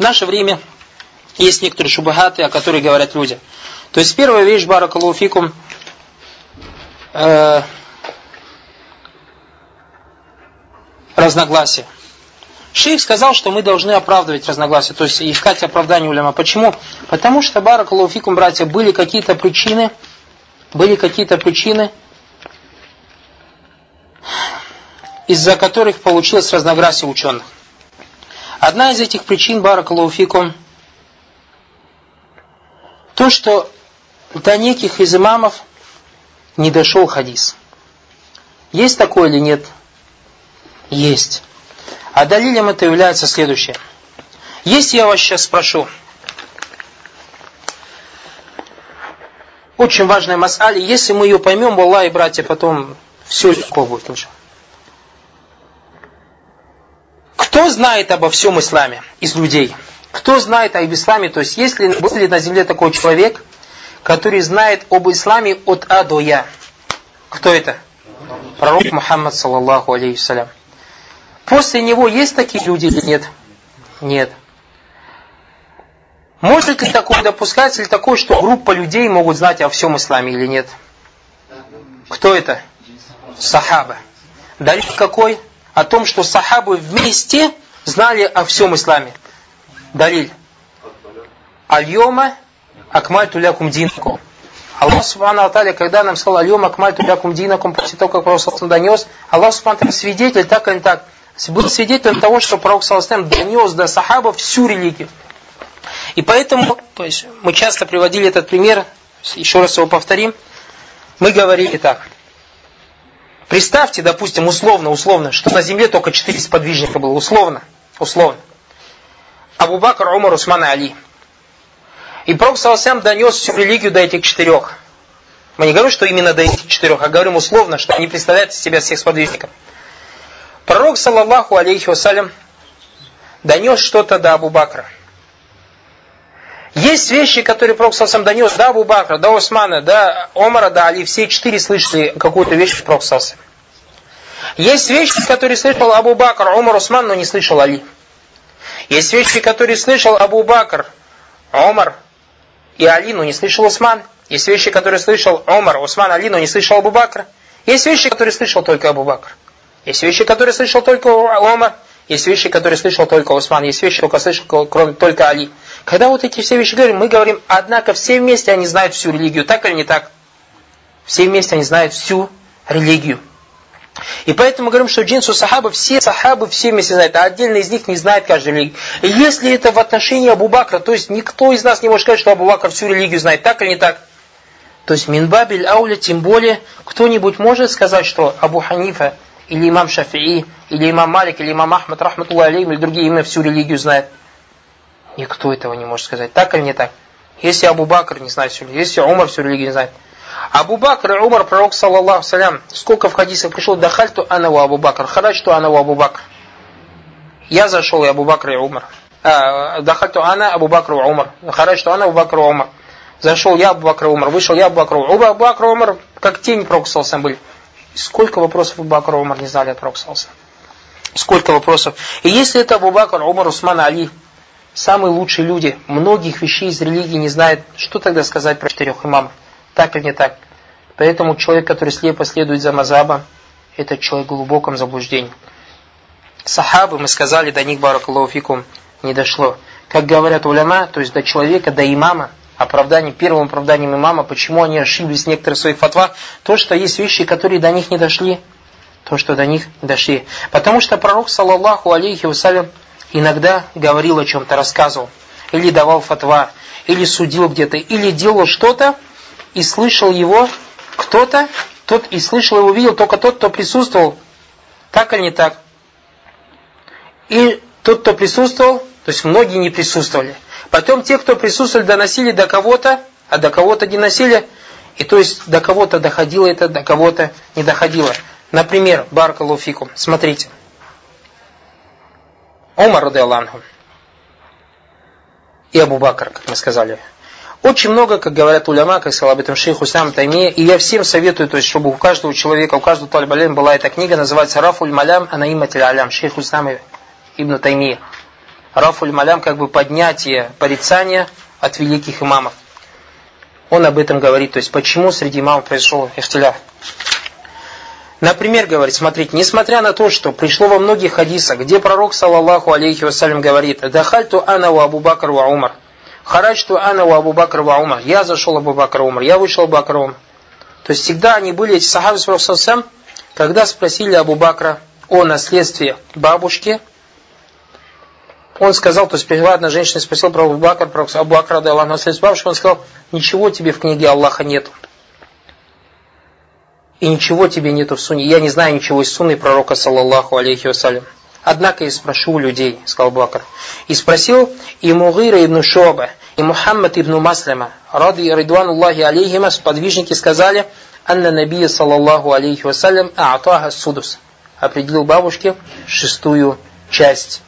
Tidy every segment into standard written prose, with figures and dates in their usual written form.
наше время есть некоторые шубахаты, о которых говорят люди. То есть первая вещь, баракаллаху фикум, разногласия. Шейх сказал, что мы должны оправдывать разногласия, то есть искать оправдание уляма. Почему? Потому что, баракаллаху фикум, братья, были какие-то причины, из-за которых получилось разногласие ученых. Одна из этих причин, баракаллаху фикум, то, что до неких из имамов не дошел хадис. Есть такое или нет? Есть. А далилем это является следующее. Если я вас сейчас спрошу, очень важная мас'аля, если мы ее поймем, валлахи, братья, потом все легко будет. Кто знает обо всем исламе из людей? Кто знает об исламе? То есть, был ли на земле такой человек, который знает об исламе от А до Я? Кто это? Пророк Мухаммад, саллаллаху алейхи вассалям. После него есть такие люди или нет? Нет. Может ли такое допускаться, или такое, что группа людей могут знать о всем исламе или нет? Кто это? Сахаба. Далиль какой? О том, что сахабы вместе знали о всем исламе. Далиль. Аль-йома акмальту лякум динакум. Аллах субхану ва тааля, когда нам сказал аль-йома акмальту лякум динакум, после того, как Пророк саллаллаху алейхи ва саллям донес, Аллах субхану ва тааля свидетель, так или так, был свидетелем того, что Пророк саллаллаху алейхи ва саллям донес до сахабов всю религию. И поэтому, то есть, мы часто приводили этот пример, еще раз его повторим, мы говорили так. Представьте, допустим, условно, что на земле только 4 сподвижника было. Условно. Абу Бакр, Умар, Усман и Али. И Пророк саллаллаху алейхи ва саллям донес всю религию до этих 4. Мы не говорим, что именно до этих 4, а говорим условно, что они представляют из себя всех сподвижников. Пророк, саллаллаху алейхи ва саллям, донес что-то до Абу Бакра. Есть вещи, которые Пророк саллаллаху алейхи ва саллям донес до Абу Бакра, до Усмана, до Омара, до Али. Все 4 слышали какую-то вещь от Пророка саллаллаху алейхи ва саллям. Есть вещи, которые слышал Абу Бакр, Умар, Усман, но не слышал Али. Есть вещи, которые слышал Абу Бакр, Умар и Али, но не слышал Усман. Есть вещи, которые слышал Умар, Усман, Али, но не слышал Абу Бакр. Есть вещи, которые слышал только Абу Бакр. Есть вещи, которые слышал только Умар. Есть вещи, которые слышал только Усман. Есть вещи, которые слышал только Али. Когда вот эти все вещи говорим, мы говорим, однако все вместе они знают всю религию. Так или не так? Все вместе они знают всю религию. И поэтому мы говорим, что джинсу сахабы все вместе знают, а отдельно из них не знает каждый религию. И если это в отношении Абу Бакра, то есть никто из нас не может сказать, что Абу Бакр всю религию знает, так или не так? То есть минбабиль ауля, тем более, кто-нибудь может сказать, что Абу Ханифа, или имам Шафии, или имам Малик, или имам Ахмад, рахматуллахи алейхим, или другие именно всю религию знают? Никто этого не может сказать, так или не так? Если Абу Бакр не знает всю религию, если Умар всю религию не знает. Абу Бакр и Умар, пророк, саллаллаху алейхи ва саллям, сколько в хадисах пришло, дахальту ана ва Абу Бакр, хараджту ана ва Абу Бакр. Я зашел, и Абу Бакр и Умар. Дахальту ана Абу Бакр и Умар, хараджту ана Абу Бакр и Умар. Зашел я, Абу Бакр и Умар, вышел я, Абу Бакр и Умар. Абу Бакр и Умар, как тени пророка саллаллаху алейхи ва саллям были. Сколько вопросов Абу Бакр и Умар не знали от пророка саллаллаху алейхи ва саллям. Сколько вопросов. И если это Абу Бакр, Умар, Усман, Али, самые лучшие люди, многих вещей из религии не знают, что тогда сказать про 4 имамов? Так или не так? Поэтому человек, который слепо следует за мазхабом, это человек в глубоком заблуждении. Сахабы, мы сказали, до них, баракаллаху фикум, не дошло. Как говорят уляма, то есть до человека, до имама, первым оправданием имама, почему они ошиблись в некоторых своих фатвах, то, что есть вещи, которые до них не дошли, Потому что пророк, саллаллаху алейхи ва саллям, иногда говорил о чем-то, рассказывал, или давал фатва, или судил где-то, или делал что-то, и слышал его кто-то, тот и слышал его, видел только тот, кто присутствовал. Так или не так? И тот, кто присутствовал, то есть многие не присутствовали. Потом те, кто присутствовали, доносили до кого-то, а до кого-то не носили. И то есть до кого-то доходило это, до кого-то не доходило. Например, баракаллаху фикум, смотрите. Умар радиаллаху анху и Абу Бакр, как мы сказали. Очень много, как говорят уляма, как сказал об этом шейх Ислам Таймия, и я всем советую, то есть, чтобы у каждого человека, у каждого талиб была эта книга, называется Рафуль Малям Анаиматиль Алям, шейх Ислам Ибн Таймия. Рафуль малям, как бы поднятие порицания от великих имамов. Он об этом говорит, то есть почему среди имамов произошел ихтиляф. Например, говорит, смотрите, несмотря на то, что пришло во многих хадисах, где пророк, саллаллаху алейхи вассалям, говорит: «Дахальту ана ва Абу Бакр ва Умар». «Хараджту ана ва Абу Бакр ва Умар». Я зашел Абу Бакр ва Умар, я вышел Абу Бакр ва Умар. То есть всегда они были, эти сахабы с пророком, когда спросили Абу Бакра о наследстве бабушки, он сказал, то есть пришла одна женщина и спросила про Абу Бакр, про Абу Бакра, да Аллах, наследство бабушки, он сказал: ничего тебе в книге Аллаха нету. И ничего тебе нету в сунне. Я не знаю ничего из сунны пророка, саллаллаху алейхи вассалям. Однако я спрошу у людей, сказал Абу Бакр. И спросил и Мугира ибн Шуаба, и Мухаммад ибн Маслама, ради ридвануллахи алейхима, сподвижники сказали: анна набия, саллаллаху алейхи вассалям, а'таха судус. Определил бабушке 6-ю часть.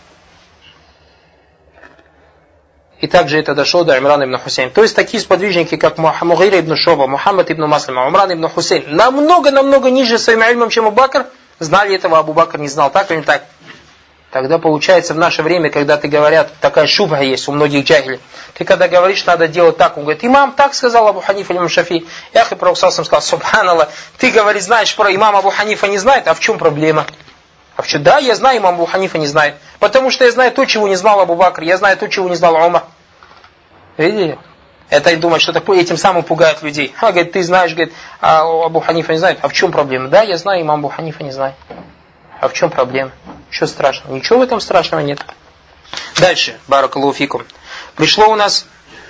И также это дошло до Имрана ибн Хусейн. То есть такие сподвижники, как Мугира ибн Шуаба, Мухаммад ибн Маслама, Умран ибн Хусейн, намного ниже своим ильмом, чем Абу Бакр, знали этого, Абу Бакр не знал, так или не так. Тогда получается в наше время, когда ты говорят, такая шубха есть у многих джахилей, ты когда говоришь, надо делать так, он говорит: имам так сказал, Абу Ханифа, имам Шафи. Ях, и пророк сказал: субханаллах, ты говоришь, знаешь про имама Абу Ханифа не знает, а в чем проблема? Да, я знаю, имам Абу Ханифа не знает. Потому что я знаю то, чего не знал Абу Бакр, я знаю то, чего не знал Умар. Видели? Это и думают, что такое, этим самым пугают людей. Говорит, ты знаешь, говорит, а Абу Ханифа не знает. А в чем проблема? Да, я знаю, имам Абу Ханифа не знает. А в чем проблема? Что страшного? Ничего в этом страшного нет. Дальше, баракаллаху фикум. Пришло у нас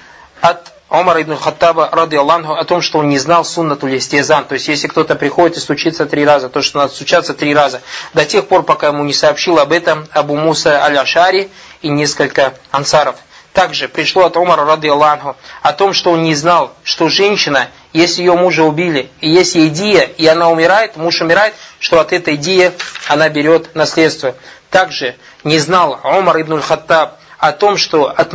от Умара ибн Хаттаба, ради Аллаху, о том, что он не знал суннатуль истизан. То есть, если кто-то приходит и стучится 3 раза, то, что надо стучаться 3 раза, до тех пор, пока ему не сообщил об этом Абу Муса аль-Ашари и несколько ансаров. Также пришло от Умара, ради Аллаху, о том, что он не знал, что женщина, если ее мужа убили, и есть ей дия, и она умирает, муж умирает, что от этой дии она берет наследство. Также не знал Умар ибн Хаттаб о том, что от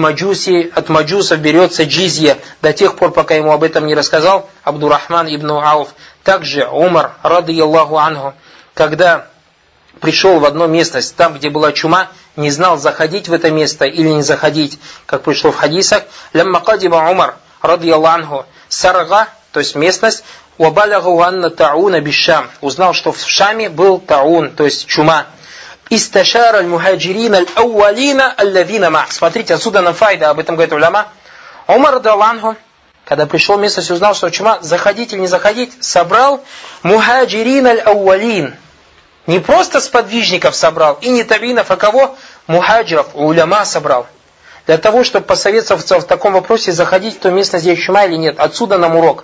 маджусов берется джизья до тех пор, пока ему об этом не рассказал Абдурахман ибн Ауф. Также Умар, ради Аллаху анху, когда пришел в одну местность, там, где была чума, не знал, заходить в это место или не заходить, как пришло в хадисах. «Лямма кадима Умар, ради Аллаху, сарга», то есть местность, «Вабалягу анна тауна бишам», узнал, что в Шаме был таун, то есть чума. «Исташар аль-мухаджирин аль-ауалина аллавина ма». Смотрите, отсюда нам файда, об этом говорит уляма. Умар, ради Аллаху, когда пришел в местность, узнал, что чума, заходить или не заходить, собрал мухаджирин аль-ауалин. Не просто сподвижников собрал, и не табинов, а кого? Мухаджиров, уляма собрал. Для того, чтобы посоветоваться в таком вопросе, заходить в ту местность, где чума или нет. Отсюда нам урок.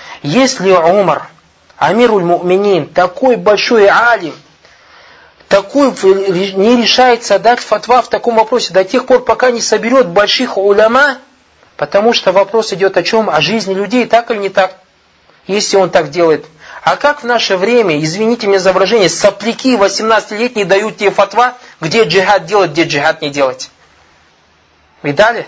Если Умар, амируль му'минин, такой большой алим, такой не решается дать фатва в таком вопросе до тех пор, пока не соберет больших уляма, потому что вопрос идет о чем? О жизни людей, так или не так? Если он так делает. А как в наше время, извините меня за выражение, сопляки 18-летние дают тебе фатва, где джихад делать, где джихад не делать? Видали?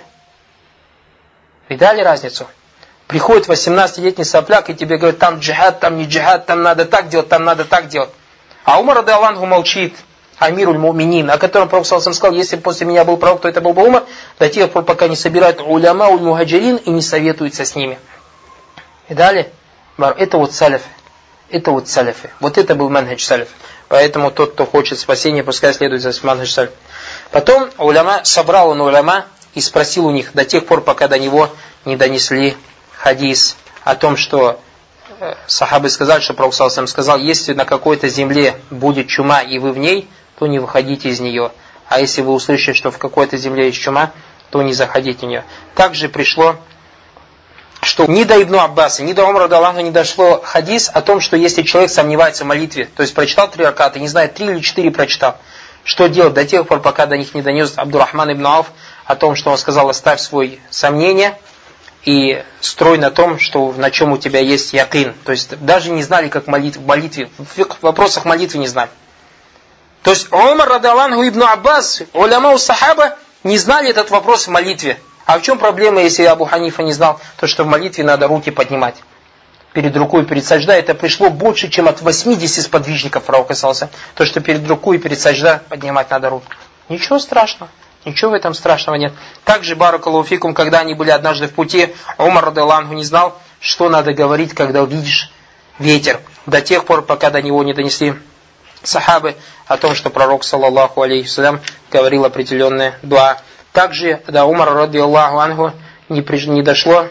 Видали разницу? Приходит 18-летний сопляк и тебе говорит, там джихад, там не джихад, там надо так делать, там надо так делать. А Умар, ради Аллаху, молчит. Амируль му'минин, о котором пророк сказал, если после меня был пророк, то это был бы Умар, до тех пор, пока не собирают уляма уль-мухаджирин и не советуются с ними. Видали? Это вот салафы. Это вот салафы. Вот это был манхадж салаф. Поэтому тот, кто хочет спасения, пускай следует за манхадж салаф. Потом собрал он уляма и спросил у них до тех пор, пока до него не донесли хадис о том, что сахабы сказали, что пророк сказал, если на какой-то земле будет чума и вы в ней, то не выходите из нее. А если вы услышите, что в какой-то земле есть чума, то не заходите в нее. Также пришло, что ни до Ибн Аббаса, ни до Умара Аллаху не дошло хадис о том, что если человек сомневается в молитве, то есть прочитал 3 раката, не знаю, 3 или 4 прочитал, что делать до тех пор, пока до них не донес Абдурахман ибн Ауф о том, что он сказал, оставь свои сомнения и строй на том, что на чем у тебя есть якин. То есть даже не знали, как в молитве, в вопросах молитвы не знали. То есть Умар радаллаху ибн Аббас, уляма у сахаба не знали этот вопрос в молитве. А в чем проблема, если Абу Ханифа не знал, то что в молитве надо руки поднимать перед рукой, перед саджда? Это пришло больше, чем от 80 сподвижников пророка саллаллаху алейхи ва саллям. То, что перед рукой и перед саджда поднимать надо руки. Ничего страшного. Ничего в этом страшного нет. Также, баракаллаху фикум, когда они были однажды в пути, Умар радиаллаху анху не знал, что надо говорить, когда увидишь ветер. До тех пор, пока до него не донесли сахабы о том, что пророк, саллаллаху алейхи вассалям, говорил определенные дуа. Также до Умара радиаллаху анху не дошло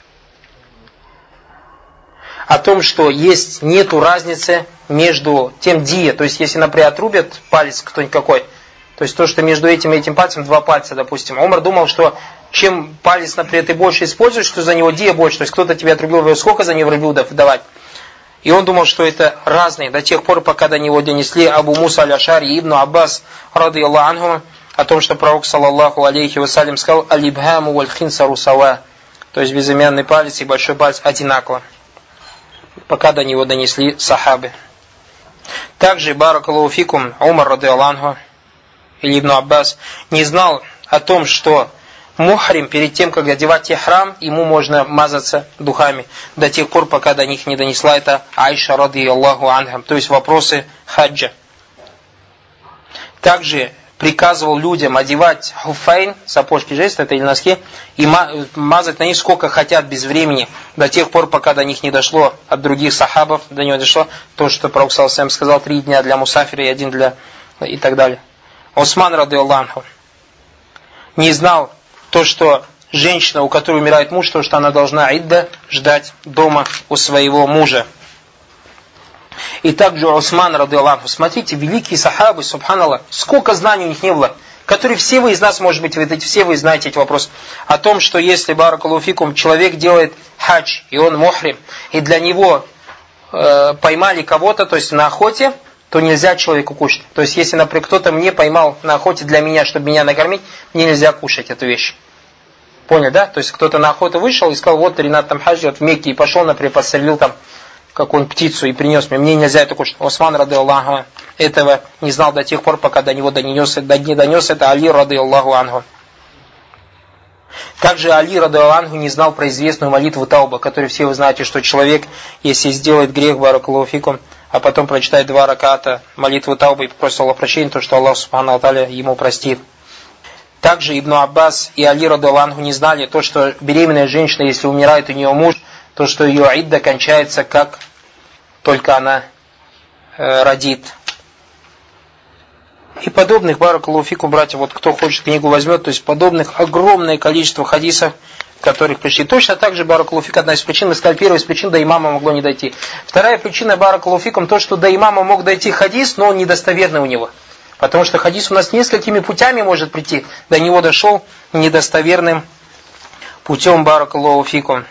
о том, что нету разницы между тем дия, то есть если, например, отрубят палец кто-нибудь какой, то есть то, что между этим и этим пальцем 2 пальца, допустим. Умар думал, что чем палец, например, ты больше используешь, что за него дия больше, то есть кто-то тебе отрубил, сколько за него рублюдов давать. И он думал, что это разные, до тех пор, пока до него донесли Абу Муса аль-Ашари и Ибн Аббас, радиаллаху анху, о том, что пророк, саллаллаху алейхи вассалям, сказал «Алибхаму валь-хинсару сава», то есть безымянный палец и большой палец одинаково, пока до него донесли сахабы. Также, баракаллаху фикум, Умар радиаллаху анху или Ибн Аббас не знал о том, что мухрим перед тем, как одевать ихрам, ему можно мазаться духами до тех пор, пока до них не донесла это Айша радиаллаху анха, то есть вопросы хаджа. Также приказывал людям одевать хуфайн, сапожки жест, это или носки, и мазать на них сколько хотят без времени, до тех пор, пока до них не дошло от других сахабов, до него дошло то, что пророк саллаллаху алейхи ва саллям сказал, 3 дня для мусафира и 1 для и так далее. Усман радиаллаху анху не знал то, что женщина, у которой умирает муж, то, что она должна идда ждать дома у своего мужа. И также Усман радиаллаху анху, смотрите, великие сахабы, субханаллах, сколько знаний у них не было, которые все вы из нас, может быть, все вы знаете эти вопросы, о том, что если, баракаллаху фикум, человек делает хадж, и он мухрим, и для него поймали кого-то, то есть на охоте, то нельзя человеку кушать. То есть, если, например, кто-то мне поймал на охоте для меня, чтобы меня накормить, мне нельзя кушать эту вещь. Понял, да? То есть, кто-то на охоту вышел и сказал, вот Ринат там хаджи в Мекке, и пошел, например, подстрелил там какую-нибудь птицу и принес мне нельзя это кушать. Усман радиаллаху этого не знал до тех пор, пока до него не донес это Али радиаллаху анху. Также Али радиаллаху анху не знал про известную молитву Тауба, которую все вы знаете, что человек, если сделает грех, баракаллаху фикум, а потом прочитает 2 раката молитву Таубы и попросит Аллаха прощения, то что Аллах субхану ва тааля ему простит. Также Ибн Аббас и Али радиаллаху анху не знали то, что беременная женщина, если умирает у нее муж, то что ее идда кончается, как только она родит. И подобных, баракаллаху фикум, братья, вот кто хочет книгу возьмет, то есть подобных огромное количество хадисов, которых пришли. Точно так же, баракаллаху фикум, одна из причин, мы сказали, первая из причин, до имама могло не дойти. Вторая причина, баракаллаху фикум, то, что до имама мог дойти хадис, но он недостоверный у него. Потому что хадис у нас несколькими путями может прийти. До него дошел недостоверным путем, баракаллаху фикум.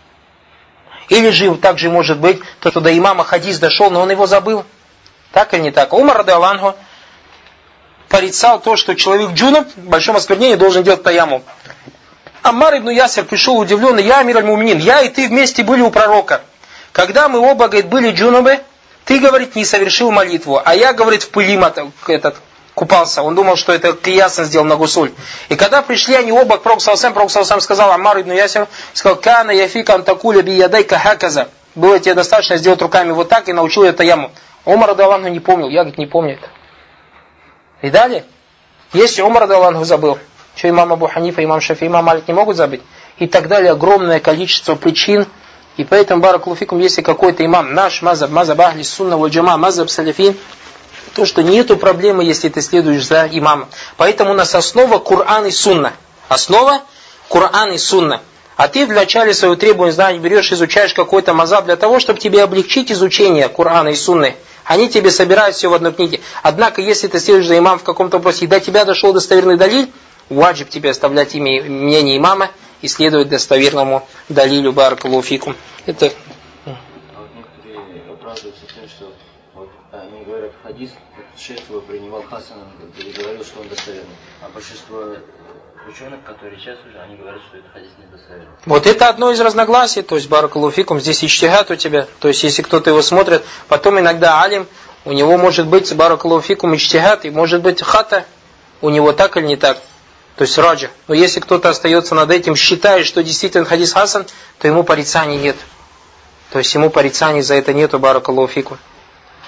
Или же также может быть, то, что до имама хадис дошел, но он его забыл. Так или не так? Умар радиаллаху анху порицал то, что человек джунуб в большом осквернении должен делать таяммум. Аммар ибн Ясир пришел удивленный, я амир аль-муминин, я и ты вместе были у пророка. Когда мы оба, говорит, были джунубы, ты, говорит, не совершил молитву, а я, говорит, в пыли купался. Он думал, что это киясно сделал на гусуль. И когда пришли они оба к пророку саллаллаху алейхи ва саллям, сказал Аммар ибн Ясир, сказал, кана яфика антакуля би ядайка хаказа. Было тебе достаточно сделать руками вот так, и научил это яму. Умар радиаллаху анху не помнил, я, говорит, не помню это. И далее, если Умар радиаллаху анху забыл, что имам Абу Ханифа, имам Шафи, имам Малик не могут забыть? И так далее, огромное количество причин. И поэтому, баракаллаху фикум, если какой-то имам, наш мазаб ахли сунна валь джама, мазаб саляфин, то, что нету проблемы, если ты следуешь за имамом. Поэтому у нас основа Кур'ан и Сунна. Основа Кур'ан и Сунна. А ты вначале свое требование знаний берешь, изучаешь какой-то мазаб для того, чтобы тебе облегчить изучение Кур'ана и Сунны. Они тебе собирают все в одной книге. Однако, если ты следуешь за имамом в каком-то вопросе, и до тебя дошел достоверный далиль, ваджиб тебе оставлять мнение имама и следовать достоверному далилю, баракаллаху фикум. Это... Некоторые оправдываются тем, что вот, они говорят, хадис, шейх его принимал хасаном, и говорил, что он достоверный. А большинство ученых, которые сейчас уже, они говорят, что это хадис недостоверный. Вот это одно из разногласий, то есть, баракаллаху фикум, здесь иджтихад у тебя, то есть, если кто-то его смотрит, потом иногда алим, у него может быть, баракаллаху фикум, иджтихад, и может быть хата, у него так или не так. То есть раджа. Но если кто-то остается над этим, считает, что действительно хадис хасан, то ему порицаний нет. То есть ему порицаний за это нету, баракаллаху фикум.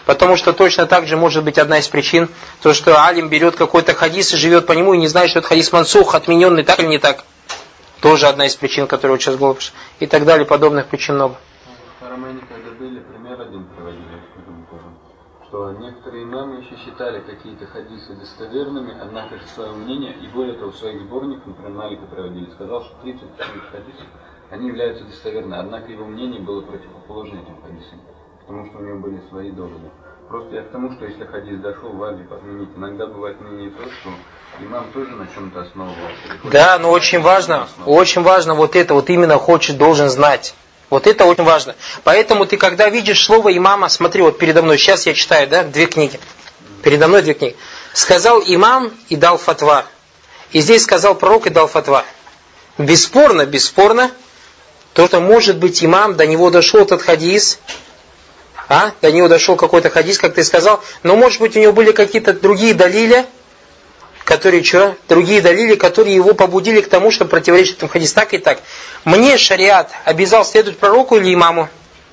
Потому что точно так же может быть одна из причин, то, что алим берет какой-то хадис и живет по нему и не знает, что это хадис мансух, отмененный, так или не так. Тоже одна из причин, которая вот сейчас в голову пришла. И так далее, подобных причин много. В Харамейне, когда были, пример один приводили, что некоторые имамы еще считали какие-то хадисы достоверными, однако же свое мнение, и более того, в своих сборниках, например, Малика проводили, сказал, что 30 хадисов, они являются достоверными, однако его мнение было противоположно этим хадисам, потому что у него были свои доводы. Просто я к тому, что если хадис дошел, ваджиб отменить. Иногда бывает мнение то, что имам тоже на чем-то основывался. Да, но очень важно вот это, вот именно должен знать. Вот это очень важно. Поэтому ты, когда видишь слово имама, смотри, вот передо мной, сейчас я читаю, да, 2 книги. Передо мной 2 книги. Сказал имам и дал фатва. И здесь сказал пророк и дал фатва. Бесспорно, то, что может быть имам, до него дошел этот хадис, до него дошел какой-то хадис, как ты сказал, но может быть у него были какие-то другие далили, которые его побудили к тому, чтобы противоречить этому хадису. Так и так. Мне шариат обязал следовать пророку или имаму?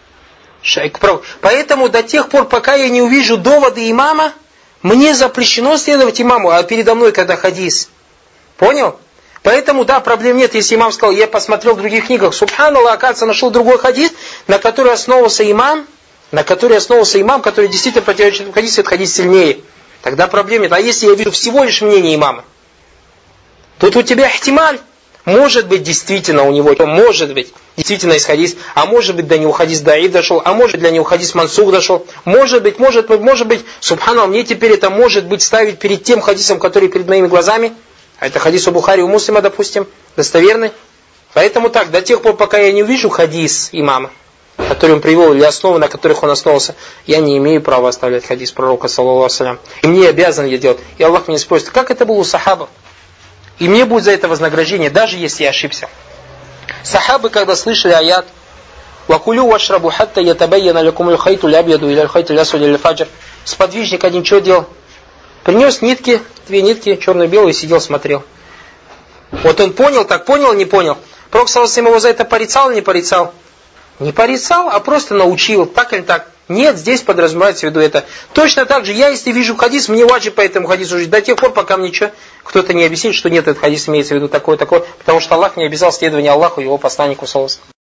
Поэтому до тех пор, пока я не увижу доводы имама, мне запрещено следовать имаму, а передо мной когда хадис. Понял? Поэтому, да, проблем нет, если имам сказал, я посмотрел в других книгах, субханаллах, оказывается, нашел другой хадис, на который основывался имам, который действительно противоречит этому хадису, этот хадис сильнее. Тогда проблем нет. А если я вижу всего лишь мнение имама, тут у тебя ихтималь. Может быть, действительно у него, может быть, действительно есть хадис, а может быть, до него хадис даиф дошел, а может, для него хадис мансух дошел. Может быть, субханаллах, мне теперь это может быть ставить перед тем хадисом, который перед моими глазами. А это хадис у Бухари, у Муслима, допустим, достоверный. Поэтому так, до тех пор, пока я не увижу хадис имама, который он привел, или основы, на которых он основался, я не имею права оставлять хадис пророка, саллаллаху алейхи ва саллям. И мне обязан я делать. И Аллах меня спросит, как это было у сахабов? И мне будет за это вознаграждение, даже если я ошибся. Сахабы, когда слышали аят, «Вакулю вашрабу хатта ятабайяна лякумуль хайту лябьяду или хайту лясуди или фаджр». Сподвижник один что делал? Принес нитки, 2 нитки, черно-белые, и сидел, смотрел. Вот он понял, так понял, не понял. Пророк саллаллаху алейхи ва саллям его за это порицал или не порицал? Не порицал, а просто научил, так или так. Нет, здесь подразумевается в виду это. Точно так же, я если вижу хадис, мне ваджиб по этому хадису жить до тех пор, пока мне кто-то не объяснит, что нет, этот хадис имеется в виду такой, потому что Аллах не обязал следования Аллаху и его посланнику, саллаллаху алейхи ва саллям.